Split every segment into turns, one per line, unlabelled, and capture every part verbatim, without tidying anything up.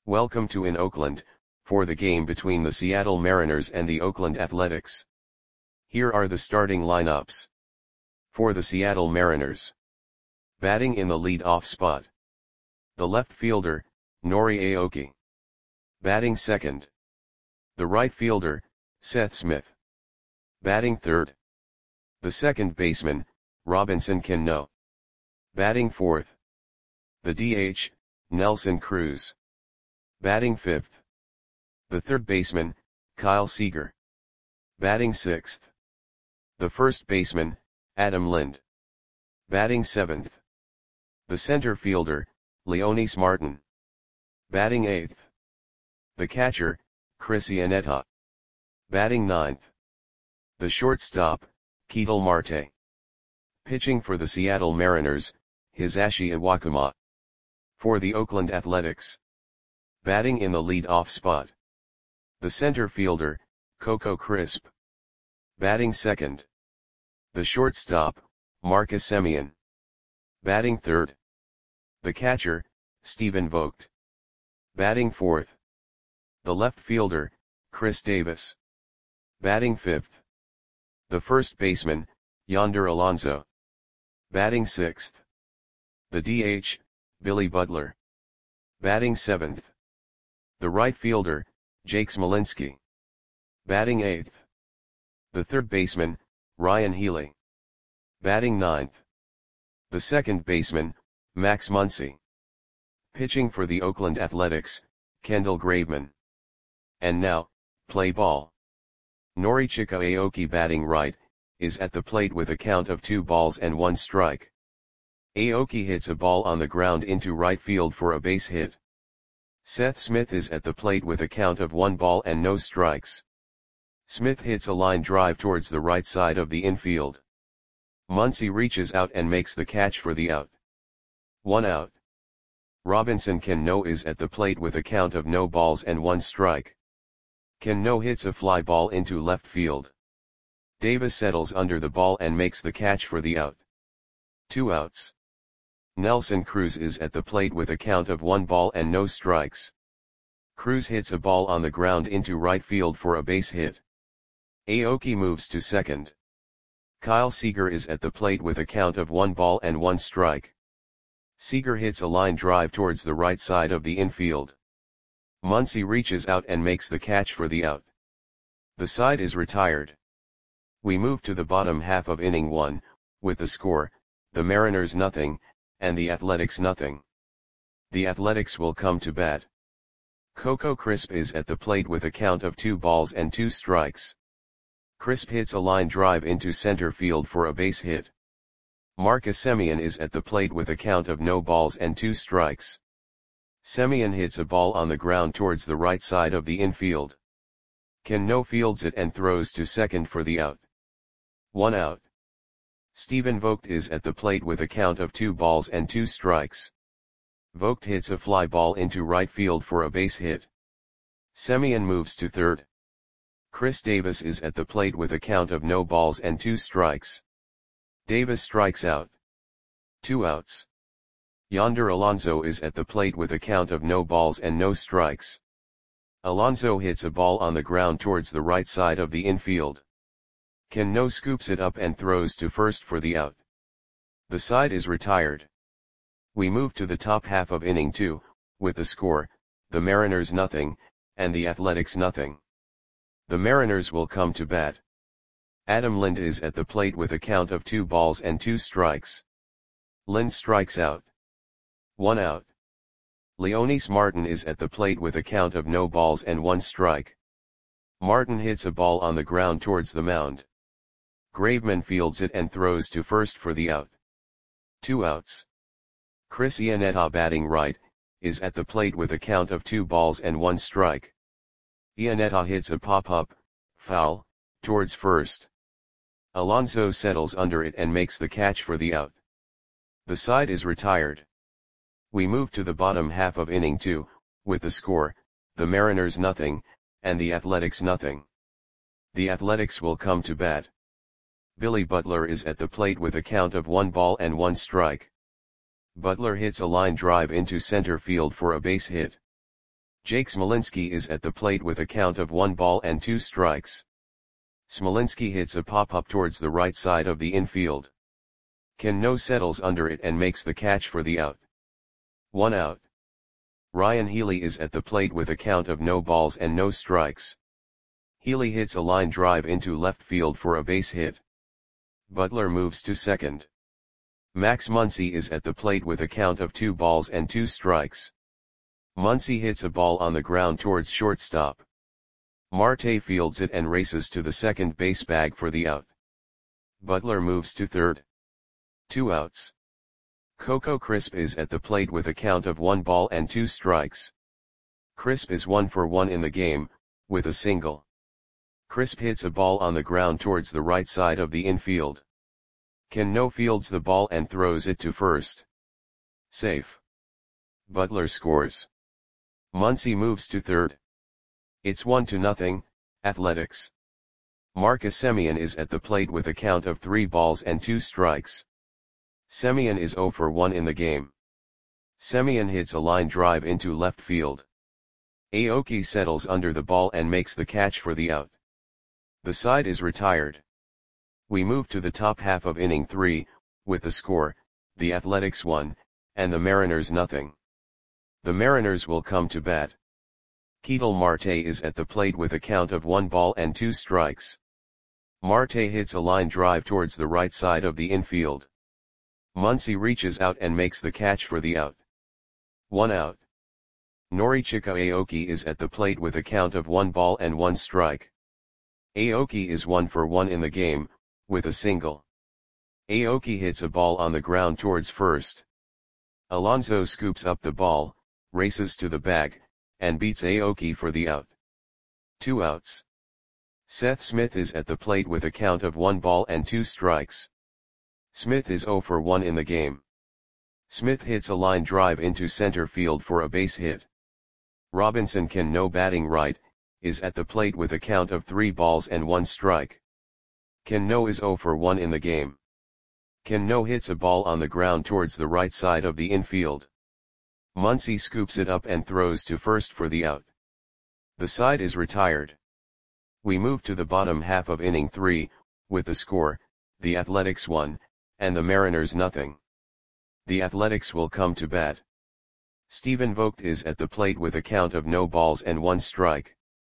Welcome to in Oakland, for the game between the Seattle Mariners and the Oakland Athletics. Here are the starting lineups. For the Seattle Mariners. Batting in the lead-off spot. The left fielder, Nori Aoki. Batting second. The right fielder, Seth Smith. Batting third. The second baseman, Robinson Cano. Batting fourth. The D H, Nelson Cruz. Batting fifth. The third baseman, Kyle Seager. Batting sixth. The first baseman, Adam Lind. Batting seventh. The center fielder, Leonys Martin. Batting eighth. The catcher, Chris Iannetta. Batting ninth. The shortstop, Ketel Marte. Pitching for the Seattle Mariners, Hisashi Iwakuma. For the Oakland Athletics. Batting in the lead-off spot. The center fielder, Coco Crisp. Batting second. The shortstop, Marcus Semien. Batting third. The catcher, Stephen Vogt. Batting fourth. The left fielder, Chris Davis. Batting fifth. The first baseman, Yonder Alonso. Batting sixth. The D H, Billy Butler. Batting seventh. The right fielder, Jake Smolinski. Batting eighth. The third baseman, Ryan Healy. Batting ninth. The second baseman, Max Muncy. Pitching for the Oakland Athletics, Kendall Graveman. And now, play ball. Norichika Aoki batting right, is at the plate with a count of two balls and one strike. Aoki hits a ball on the ground into right field for a base hit. Seth Smith is at the plate with a count of one ball and no strikes. Smith hits a line drive towards the right side of the infield. Muncy reaches out and makes the catch for the out. One out. Robinson Cano is at the plate with a count of no balls and one strike. Cano hits a fly ball into left field. Davis settles under the ball and makes the catch for the out. Two outs. Nelson Cruz is at the plate with a count of one ball and no strikes. Cruz hits a ball on the ground into right field for a base hit. Aoki moves to second. Kyle Seager is at the plate with a count of one ball and one strike. Seager hits a line drive towards the right side of the infield. Muncy reaches out and makes the catch for the out. The side is retired. We move to the bottom half of inning one, with the score, the Mariners nothing, and the Athletics nothing. The Athletics will come to bat. Coco Crisp is at the plate with a count of two balls and two strikes. Crisp hits a line drive into center field for a base hit. Marcus Semien is at the plate with a count of no balls and two strikes. Semien hits a ball on the ground towards the right side of the infield. Cano fields it and throws to second for the out. One out. Stephen Vogt is at the plate with a count of two balls and two strikes. Vogt hits a fly ball into right field for a base hit. Semien moves to third. Chris Davis is at the plate with a count of no balls and two strikes. Davis strikes out. Two outs. Yonder Alonso is at the plate with a count of no balls and no strikes. Alonso hits a ball on the ground towards the right side of the infield. Cano scoops it up and throws to first for the out. The side is retired. We move to the top half of inning two, with the score, the Mariners nothing, and the Athletics nothing. The Mariners will come to bat. Adam Lind is at the plate with a count of two balls and two strikes. Lind strikes out. One out. Leonys Martin is at the plate with a count of no balls and one strike. Martin hits a ball on the ground towards the mound. Graveman fields it and throws to first for the out. Two outs. Chris Iannetta batting right, is at the plate with a count of two balls and one strike. Iannetta hits a pop-up, foul, towards first. Alonso settles under it and makes the catch for the out. The side is retired. We move to the bottom half of inning two, with the score, the Mariners nothing, and the Athletics nothing. The Athletics will come to bat. Billy Butler is at the plate with a count of one ball and one strike. Butler hits a line drive into center field for a base hit. Jake Smolinski is at the plate with a count of one ball and two strikes. Smolinski hits a pop-up towards the right side of the infield. Ken No settles under it and makes the catch for the out. One out. Ryan Healy is at the plate with a count of no balls and no strikes. Healy hits a line drive into left field for a base hit. Butler moves to second. Max Muncy is at the plate with a count of two balls and two strikes. Muncy hits a ball on the ground towards shortstop. Marte fields it and races to the second base bag for the out. Butler moves to third. Two outs. Coco Crisp is at the plate with a count of one ball and two strikes. Crisp is one for one in the game, with a single. Crisp hits a ball on the ground towards the right side of the infield. Ken No fields the ball and throws it to first. Safe. Butler scores. Muncy moves to third. It's one to nothing, Athletics. Marcus Semien is at the plate with a count of three balls and two strikes. Semien is zero for one in the game. Semien hits a line drive into left field. Aoki settles under the ball and makes the catch for the out. The side is retired. We move to the top half of inning three, with the score, the Athletics one, and the Mariners nothing. The Mariners will come to bat. Ketel Marte is at the plate with a count of one ball and two strikes. Marte hits a line drive towards the right side of the infield. Muncy reaches out and makes the catch for the out. One out. Norichika Aoki is at the plate with a count of one ball and one strike. Aoki is one for one in the game, with a single. Aoki hits a ball on the ground towards first. Alonso scoops up the ball, races to the bag, and beats Aoki for the out. Two outs. Seth Smith is at the plate with a count of one ball and two strikes. Smith is zero for one in the game. Smith hits a line drive into center field for a base hit. Robinson Ken No batting right, is at the plate with a count of three balls and one strike. Ken No is zero for one in the game. Ken No hits a ball on the ground towards the right side of the infield. Muncy scoops it up and throws to first for the out. The side is retired. We move to the bottom half of inning three, with the score, the Athletics one, and the Mariners nothing. The Athletics will come to bat. Stephen Vogt is at the plate with a count of no balls and one strike.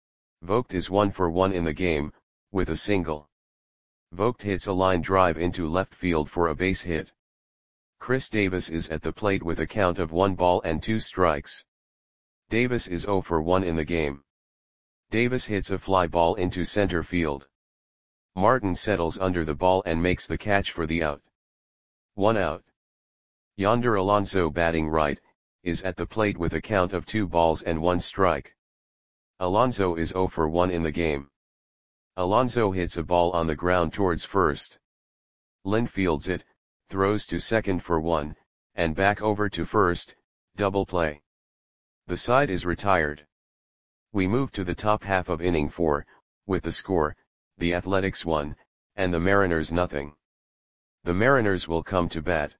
Vogt is one for one in the game, with a single. Vogt hits a line drive into left field for a base hit. Chris Davis is at the plate with a count of one ball and two strikes. Davis is zero for one in the game. Davis hits a fly ball into center field. Martin settles under the ball and makes the catch for the out. One out. Yonder Alonso batting right, is at the plate with a count of two balls and one strike. Alonso is zero for one in the game. Alonso hits a ball on the ground towards first. Lind fields it, throws to second for one, and back over to first, double play. The side is retired. We move to the top half of inning four, with the score, the Athletics one, and the Mariners nothing. The Mariners will come to bat.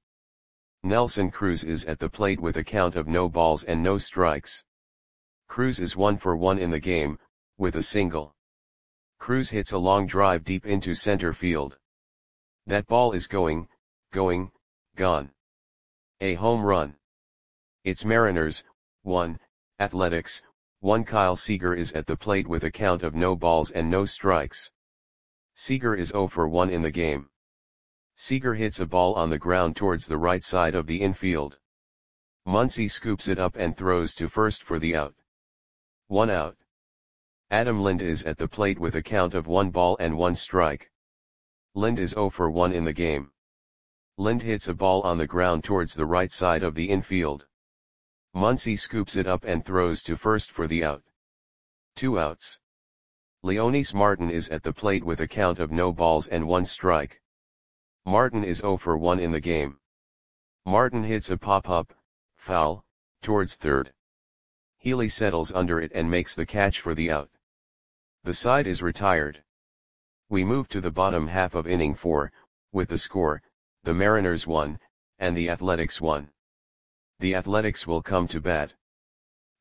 Nelson Cruz is at the plate with a count of no balls and no strikes. Cruz is one for one in the game, with a single. Cruz hits a long drive deep into center field. That ball is going, going, gone. A home run. It's Mariners, one, Athletics, one. Kyle Seager is at the plate with a count of no balls and no strikes. Seager is zero for one in the game. Seager hits a ball on the ground towards the right side of the infield. Muncy scoops it up and throws to first for the out. One out. Adam Lind is at the plate with a count of one ball and one strike. Lind is zero for one in the game. Lind hits a ball on the ground towards the right side of the infield. Muncy scoops it up and throws to first for the out. Two outs. Leonys Martin is at the plate with a count of no balls and one strike. Martin is zero for one in the game. Martin hits a pop-up, foul, towards third. Healy settles under it and makes the catch for the out. The side is retired. We move to the bottom half of inning four, with the score, the Mariners one, and the Athletics one. The Athletics will come to bat.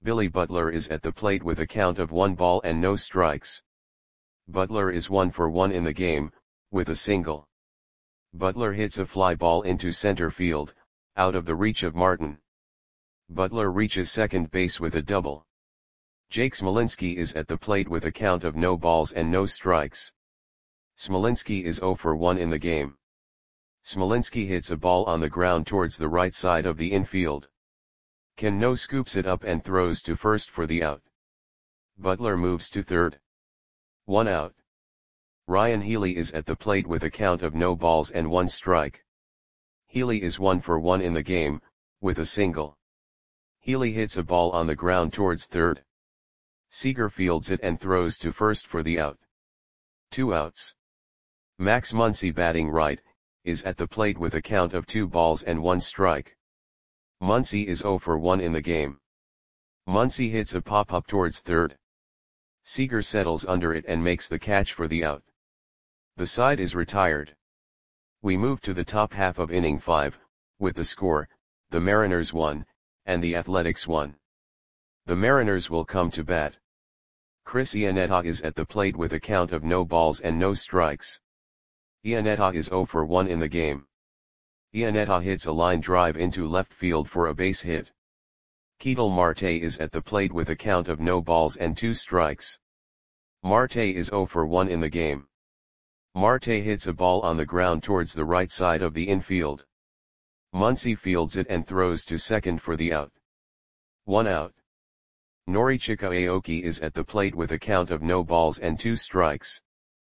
Billy Butler is at the plate with a count of one ball and no strikes. Butler is one for one in the game, with a single. Butler hits a fly ball into center field, out of the reach of Martin. Butler reaches second base with a double. Jake Smolinski is at the plate with a count of no balls and no strikes. Smolinski is zero for one in the game. Smolinski hits a ball on the ground towards the right side of the infield. Cano scoops it up and throws to first for the out. Butler moves to third. One out. Ryan Healy is at the plate with a count of no balls and one strike. Healy is one for one in the game, with a single. Healy hits a ball on the ground towards third. Seager fields it and throws to first for the out. Two outs. Max Muncy, batting right, is at the plate with a count of two balls and one strike. Muncy is zero for one in the game. Muncy hits a pop-up towards third. Seager settles under it and makes the catch for the out. The side is retired. We move to the top half of inning five, with the score, the Mariners one, and the Athletics one. The Mariners will come to bat. Chris Iannetta is at the plate with a count of no balls and no strikes. Iannetta is zero for one in the game. Iannetta hits a line drive into left field for a base hit. Ketel Marte is at the plate with a count of no balls and two strikes. Marte is zero for one in the game. Marte hits a ball on the ground towards the right side of the infield. Muncy fields it and throws to second for the out. One out. Norichika Aoki is at the plate with a count of no balls and two strikes.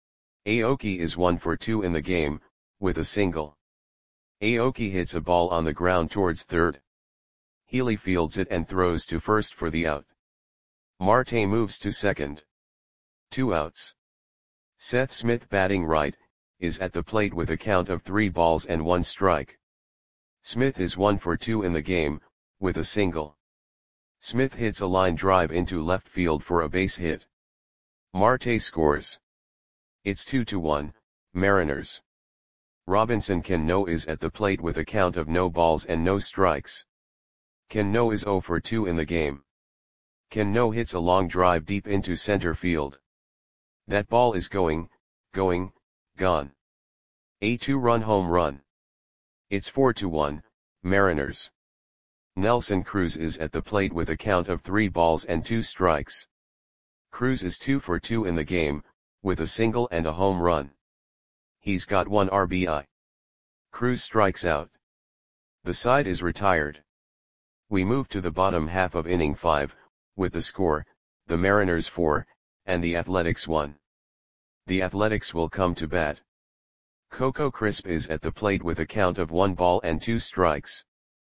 Aoki is one for two in the game, with a single. Aoki hits a ball on the ground towards third. Healy fields it and throws to first for the out. Marte moves to second. Two outs. Seth Smith, batting right, is at the plate with a count of three balls and one strike. Smith is one for two in the game, with a single. Smith hits a line drive into left field for a base hit. Marte scores. It's two to one, Mariners. Robinson Cano is at the plate with a count of no balls and no strikes. Cano is zero for two in the game. Cano hits a long drive deep into center field. That ball is going, going, gone. A two-run home run. It's four to one, Mariners. Nelson Cruz is at the plate with a count of three balls and two strikes. Cruz is two for two in the game, with a single and a home run. He's got one R B I. Cruz strikes out. The side is retired. We move to the bottom half of inning five, with the score, the Mariners four, and the Athletics one. The Athletics will come to bat. Coco Crisp is at the plate with a count of one ball and two strikes.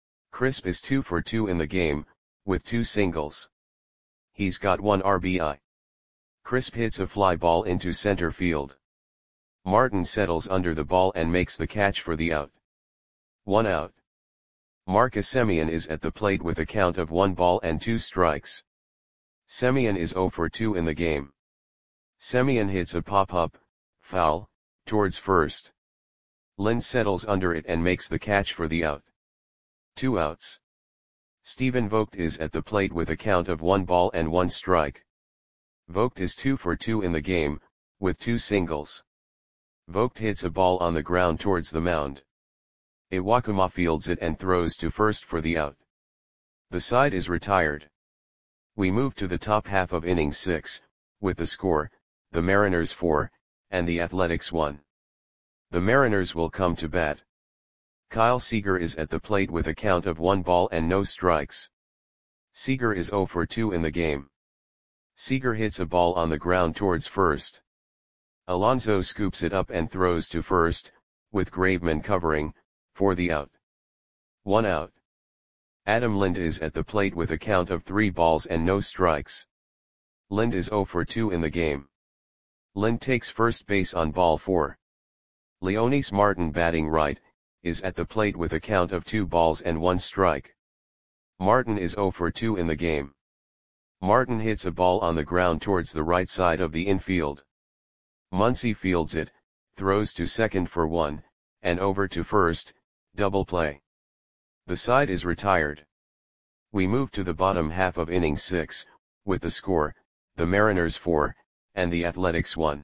Crisp is two for two in the game, with two singles. He's got one R B I. Crisp hits a fly ball into center field. Martin settles under the ball and makes the catch for the out. One out. Marcus Semien is at the plate with a count of one ball and two strikes. Semien is zero for two in the game. Semien hits a pop-up, foul, towards first. Lind settles under it and makes the catch for the out. Two outs. Stephen Vogt is at the plate with a count of one ball and one strike. Vogt is two for two in the game, with two singles. Vogt hits a ball on the ground towards the mound. Iwakuma fields it and throws to first for the out. The side is retired. We move to the top half of inning six, with the score, the Mariners four, and the Athletics one. The Mariners will come to bat. Kyle Seager is at the plate with a count of one ball and no strikes. Seager is zero for two in the game. Seager hits a ball on the ground towards first. Alonso scoops it up and throws to first, with Graveman covering, for the out. One out. Adam Lind is at the plate with a count of three balls and no strikes. Lind is zero for two in the game. Lind takes first base on ball four. Leonys Martin, batting right, is at the plate with a count of two balls and one strike. Martin is zero for two in the game. Martin hits a ball on the ground towards the right side of the infield. Muncy fields it, throws to second for one, and over to first, double play. The side is retired. We move to the bottom half of inning six, with the score, the Mariners four, and the Athletics one.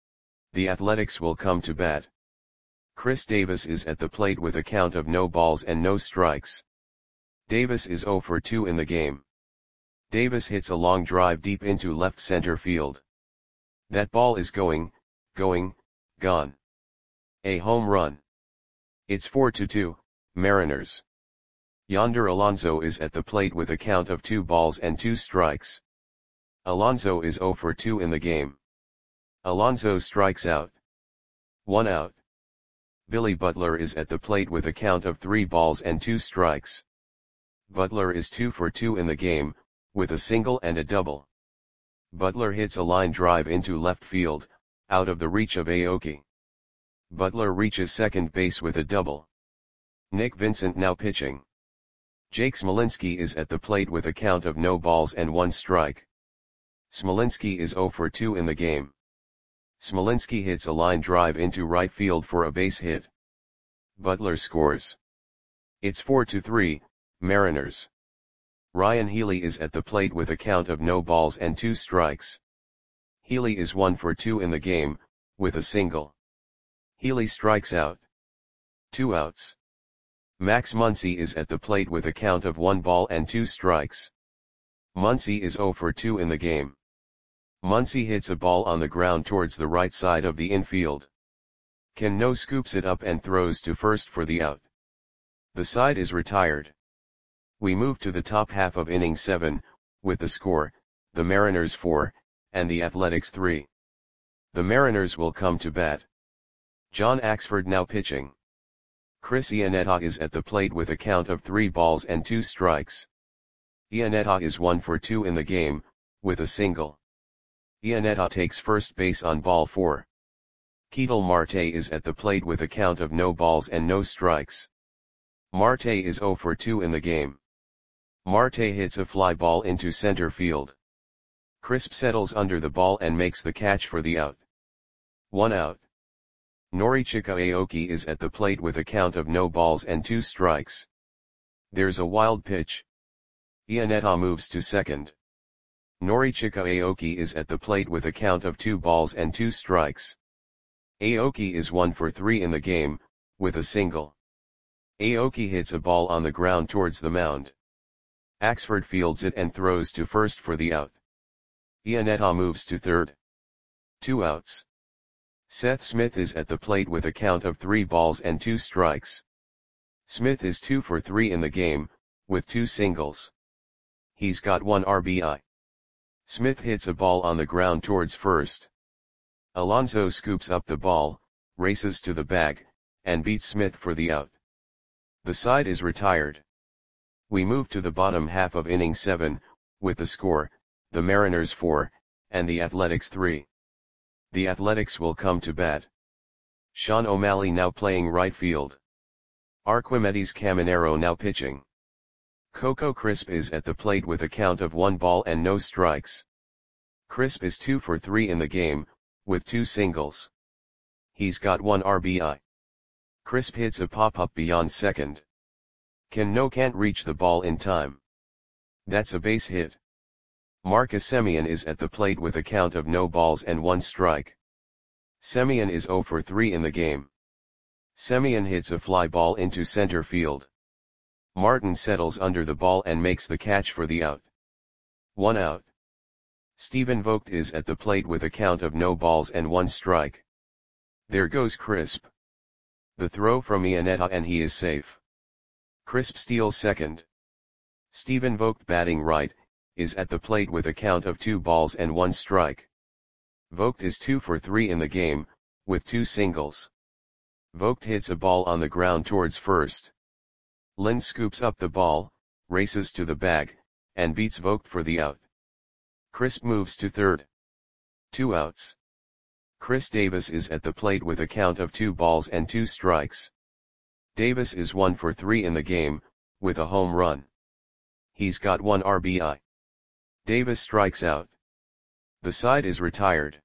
The Athletics will come to bat. Chris Davis is at the plate with a count of no balls and no strikes. Davis is oh for two in the game. Davis hits a long drive deep into left center field. That ball is going, going, gone. A home run. It's four to two, Mariners. Yonder Alonso is at the plate with a count of two balls and two strikes. Alonso is oh for two in the game. Alonso strikes out. One out. Billy Butler is at the plate with a count of three balls and two strikes. Butler is two for two in the game, with a single and a double. Butler hits a line drive into left field, out of the reach of Aoki. Butler reaches second base with a double. Nick Vincent now pitching. Jake Smolinski is at the plate with a count of no balls and one strike. Smolinski is oh for two in the game. Smolinski hits a line drive into right field for a base hit. Butler scores. It's four to three, Mariners. Ryan Healy is at the plate with a count of no balls and two strikes. Healy is one for two in the game, with a single. Healy strikes out. Two outs. Max Muncy is at the plate with a count of one ball and two strikes. Muncy is oh for two in the game. Muncy hits a ball on the ground towards the right side of the infield. Cano scoops it up and throws to first for the out. The side is retired. We move to the top half of inning seven, with the score, the Mariners four, and the Athletics three. The Mariners will come to bat. John Axford now pitching. Chris Iannetta is at the plate with a count of three balls and two strikes. Iannetta is one for two in the game, with a single. Iannetta takes first base on ball four. Ketel Marte is at the plate with a count of no balls and no strikes. Marte is oh for two in the game. Marte hits a fly ball into center field. Crisp settles under the ball and makes the catch for the out. One out. Norichika Aoki is at the plate with a count of no balls and two strikes. There's a wild pitch. Iannetta moves to second. Norichika Aoki is at the plate with a count of two balls and two strikes. Aoki is one for three in the game, with a single. Aoki hits a ball on the ground towards the mound. Axford fields it and throws to first for the out. Iannetta moves to third. Two outs. Seth Smith is at the plate with a count of three balls and two strikes. Smith is two for three in the game, with two singles. He's got one R B I. Smith hits a ball on the ground towards first. Alonso scoops up the ball, races to the bag, and beats Smith for the out. The side is retired. We move to the bottom half of inning seven, with the score, the Mariners four, and the Athletics three. The Athletics will come to bat. Sean O'Malley now playing right field. Arquimedes Caminero now pitching. Coco Crisp is at the plate with a count of one ball and no strikes. Crisp is two for three in the game, with two singles. He's got one R B I. Crisp hits a pop-up beyond second. Cano can't reach the ball in time. That's a base hit. Marcus Semien is at the plate with a count of no balls and one strike. Semien is oh for three in the game. Semien hits a fly ball into center field. Martin settles under the ball and makes the catch for the out. One out. Stephen Vogt is at the plate with a count of no balls and one strike. There goes Crisp. The throw from Iannetta and he is safe. Crisp steals second. Stephen Vogt batting right, is at the plate with a count of two balls and one strike. Vogt is two for three in the game, with two singles. Vogt hits a ball on the ground towards first. Lind scoops up the ball, races to the bag, and beats Vogt for the out. Crisp moves to third. Two outs. Chris Davis is at the plate with a count of two balls and two strikes. Davis is one for three in the game, with a home run. He's got one R B I. Davis strikes out. The side is retired.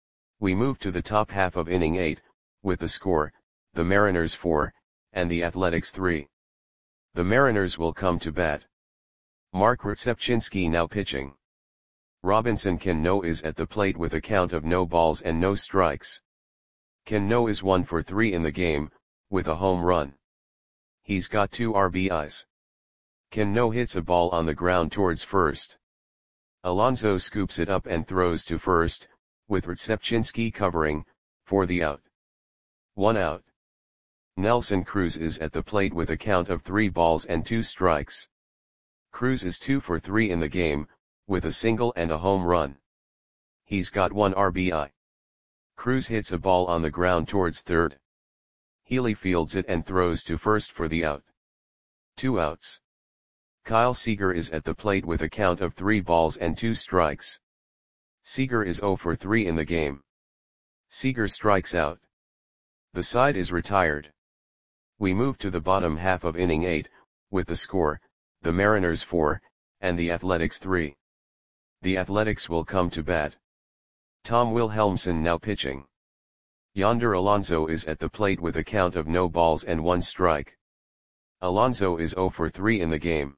We move to the top half of inning eight, with the score, the Mariners four, and the Athletics three. The Mariners will come to bat. Mark Rzepczynski now pitching. Robinson Cano is at the plate with a count of no balls and no strikes. Cano is one for three in the game, with a home run. He's got two R B Is. Cano hits a ball on the ground towards first. Alonso scoops it up and throws to first, with Rzepczynski covering, for the out. One out. Nelson Cruz is at the plate with a count of three balls and two strikes. Cruz is two for three in the game, with a single and a home run. He's got one R B I. Cruz hits a ball on the ground towards third. Healy fields it and throws to first for the out. Two outs. Kyle Seager is at the plate with a count of three balls and two strikes. Seager is zero for three in the game. Seager strikes out. The side is retired. We move to the bottom half of inning eight, with the score, the Mariners four, and the Athletics three. The Athletics will come to bat. Tom Wilhelmsen now pitching. Yonder Alonso is at the plate with a count of no balls and one strike. Alonso is zero for three in the game.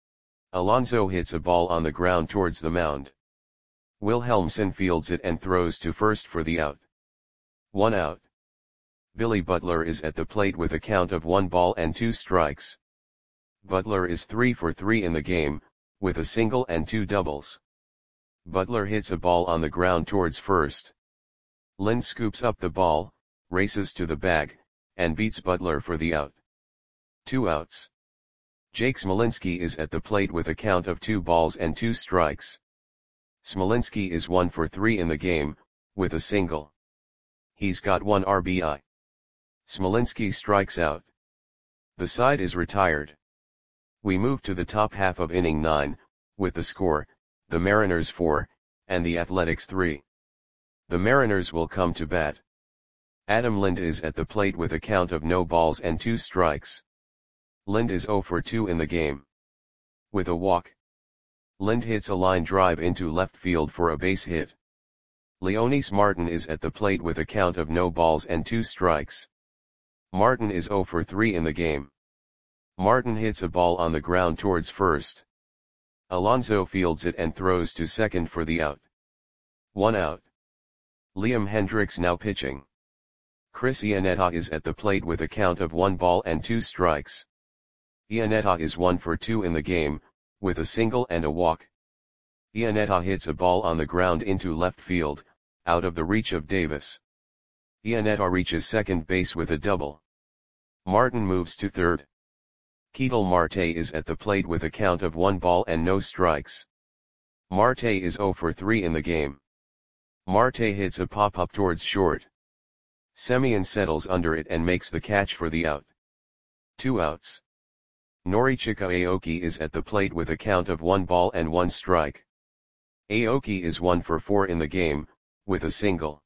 Alonso hits a ball on the ground towards the mound. Wilhelmsen fields it and throws to first for the out. One out. Billy Butler is at the plate with a count of one ball and two strikes. Butler is three for three in the game, with a single and two doubles. Butler hits a ball on the ground towards first. Lind scoops up the ball, races to the bag, and beats Butler for the out. Two outs. Jake Smolinski is at the plate with a count of two balls and two strikes. Smolinski is one for three in the game, with a single. He's got one R B I. Smolinski strikes out. The side is retired. We move to the top half of inning nine, with the score, the Mariners four, and the Athletics three. The Mariners will come to bat. Adam Lind is at the plate with a count of no balls and two strikes. Lind is zero for two in the game. With a walk. Lind hits a line drive into left field for a base hit. Leonys Martin is at the plate with a count of no balls and two strikes. Martin is zero for three in the game. Martin hits a ball on the ground towards first. Alonso fields it and throws to second for the out. One out. Liam Hendriks now pitching. Chris Iannetta is at the plate with a count of one ball and two strikes. Iannetta is one for two in the game, with a single and a walk. Iannetta hits a ball on the ground into left field, out of the reach of Davis. Iannetta reaches second base with a double. Martin moves to third. Ketel Marte is at the plate with a count of one ball and no strikes. Marte is zero for three in the game. Marte hits a pop-up towards short. Semien settles under it and makes the catch for the out. Two outs. Norichika Aoki is at the plate with a count of one ball and one strike. Aoki is one for four in the game, with a single.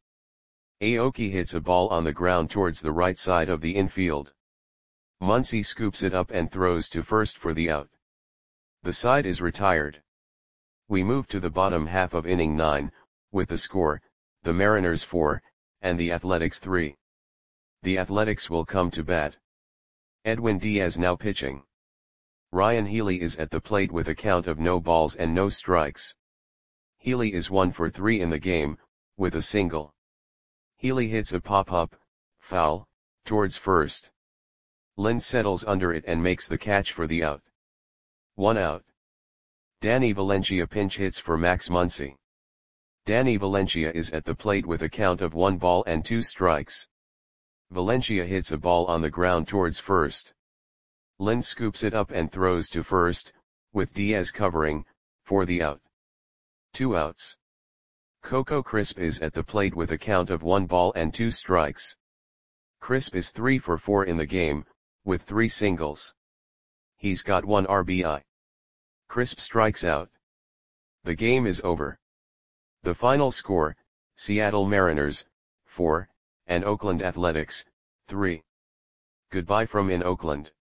Aoki hits a ball on the ground towards the right side of the infield. Muncy scoops it up and throws to first for the out. The side is retired. We move to the bottom half of inning nine, with the score, the Mariners four, and the Athletics three. The Athletics will come to bat. Edwin Diaz now pitching. Ryan Healy is at the plate with a count of no balls and no strikes. Healy is one for three in the game, with a single. Healy hits a pop-up, foul, towards first. Lind settles under it and makes the catch for the out. One out. Danny Valencia pinch hits for Max Muncy. Danny Valencia is at the plate with a count of one ball and two strikes. Valencia hits a ball on the ground towards first. Lind scoops it up and throws to first, with Diaz covering, for the out. Two outs. Coco Crisp is at the plate with a count of one ball and two strikes. Crisp is three for four in the game, with three singles. He's got one R B I. Crisp strikes out. The game is over. The final score, Seattle Mariners, four, and Oakland Athletics, three. Goodbye from in Oakland.